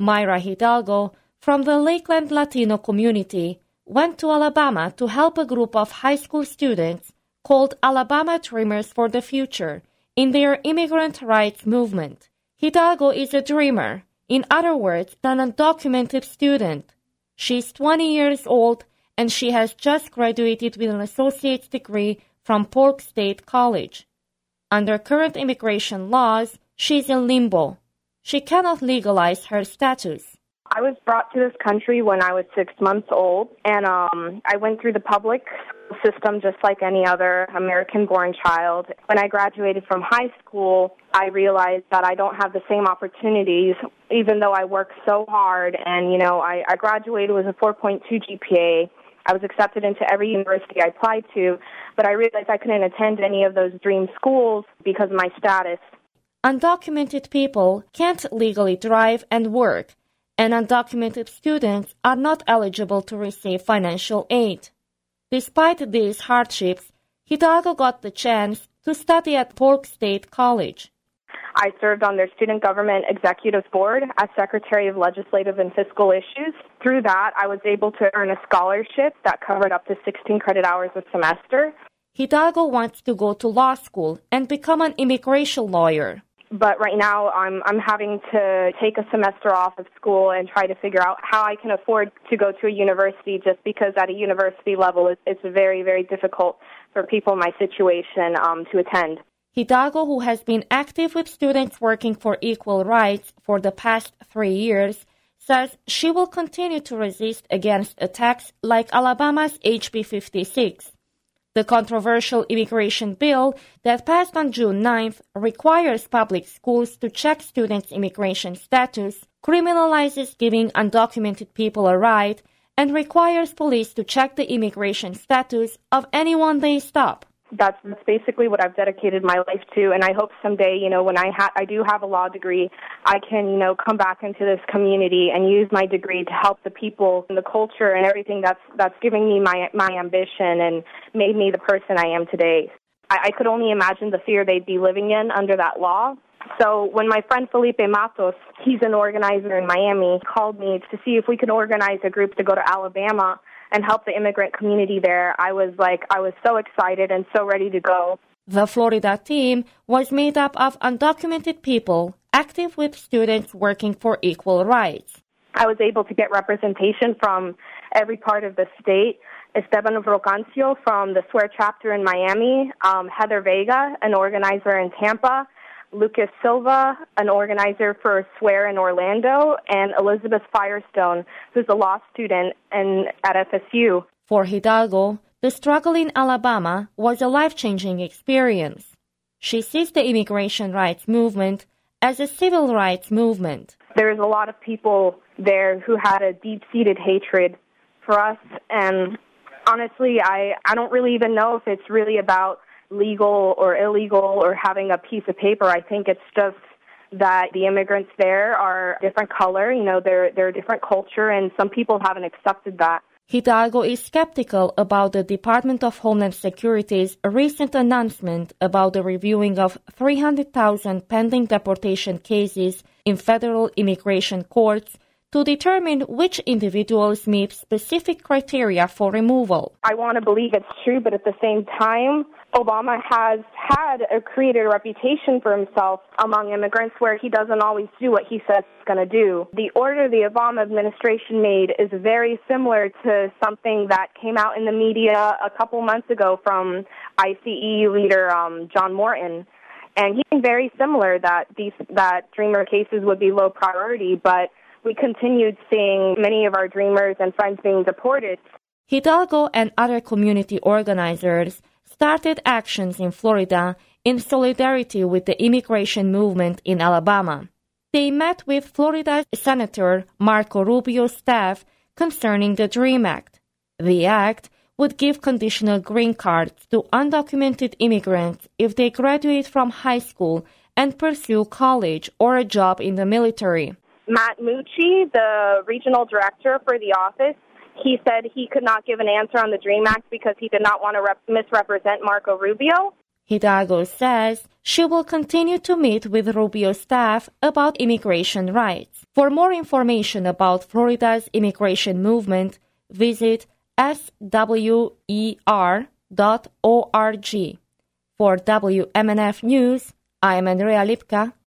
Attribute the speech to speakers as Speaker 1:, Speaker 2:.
Speaker 1: Mayra Hidalgo, from the Lakeland Latino community, went to Alabama to help a group of high school students called Alabama Dreamers for the Future in their immigrant rights movement. Hidalgo is a dreamer, in other words, an undocumented student. She's 20 years old and she has just graduated with an associate's degree from Polk State College. Under current immigration laws, she's in limbo. She cannot legalize her status.
Speaker 2: I was brought to this country when I was 6 months old, and I went through the public school system just like any other American-born child. When I graduated from high school, I realized that I don't have the same opportunities, even though I worked so hard. And, I graduated with a 4.2 GPA. I was accepted into every university I applied to, but I realized I couldn't attend any of those dream schools because of my status.
Speaker 1: Undocumented people can't legally drive and work, and undocumented students are not eligible to receive financial aid. Despite these hardships, Hidalgo got the chance to study at Polk State College.
Speaker 2: I served on their Student Government Executive Board as Secretary of Legislative and Fiscal Issues. Through that, I was able to earn a scholarship that covered up to 16 credit hours a semester.
Speaker 1: Hidalgo wants to go to law school and become an immigration lawyer.
Speaker 2: But right now, I'm having to take a semester off of school and try to figure out how I can afford to go to a university, just because at a university level, it's very, very difficult for people in my situation to attend.
Speaker 1: Hidalgo, who has been active with students working for equal rights for the past 3 years, says she will continue to resist against attacks like Alabama's HB 56. The controversial immigration bill that passed on June 9th requires public schools to check students' immigration status, criminalizes giving undocumented people a ride, and requires police to check the immigration status of anyone they stop.
Speaker 2: That's basically what I've dedicated my life to, and I hope someday, when I do have a law degree, I can, come back into this community and use my degree to help the people and the culture and everything that's giving me my ambition and made me the person I am today. I could only imagine the fear they'd be living in under that law. So when my friend Felipe Matos, he's an organizer in Miami, called me to see if we could organize a group to go to Alabama and help the immigrant community there, I was so excited and so ready to go.
Speaker 1: The Florida team was made up of undocumented people active with students working for equal rights.
Speaker 2: I was able to get representation from every part of the state. Esteban Brocancio from the SWEAR chapter in Miami, Heather Vega, an organizer in Tampa, Lucas Silva, an organizer for SWEAR in Orlando, and Elizabeth Firestone, who's a law student at FSU.
Speaker 1: For Hidalgo, the struggle in Alabama was a life-changing experience. She sees the immigration rights movement as a civil rights movement.
Speaker 2: There's a lot of people there who had a deep-seated hatred for us, and honestly, I don't really even know if it's really about legal or illegal or having a piece of paper. I think it's just that the immigrants there are a different color, they're a different culture, and some people haven't accepted that.
Speaker 1: Hidalgo is skeptical about the Department of Homeland Security's recent announcement about the reviewing of 300,000 pending deportation cases in federal immigration courts to determine which individuals meet specific criteria for removal.
Speaker 2: I want to believe it's true, but at the same time, Obama has created a reputation for himself among immigrants where he doesn't always do what he says he's going to do. The order the Obama administration made is very similar to something that came out in the media a couple months ago from ICE leader John Morton. And he's very similar that Dreamer cases would be low priority, but we continued seeing many of our Dreamers and friends being deported.
Speaker 1: Hidalgo and other community organizers started actions in Florida in solidarity with the immigration movement in Alabama. They met with Florida Senator Marco Rubio's staff concerning the DREAM Act. The act would give conditional green cards to undocumented immigrants if they graduate from high school and pursue college or a job in the military.
Speaker 2: Matt Mucci, the regional director for the office, he said he could not give an answer on the DREAM Act because he did not want to misrepresent Marco Rubio.
Speaker 1: Hidalgo says she will continue to meet with Rubio's staff about immigration rights. For more information about Florida's immigration movement, visit swer.org. For WMNF News, I am Andrea Lipka.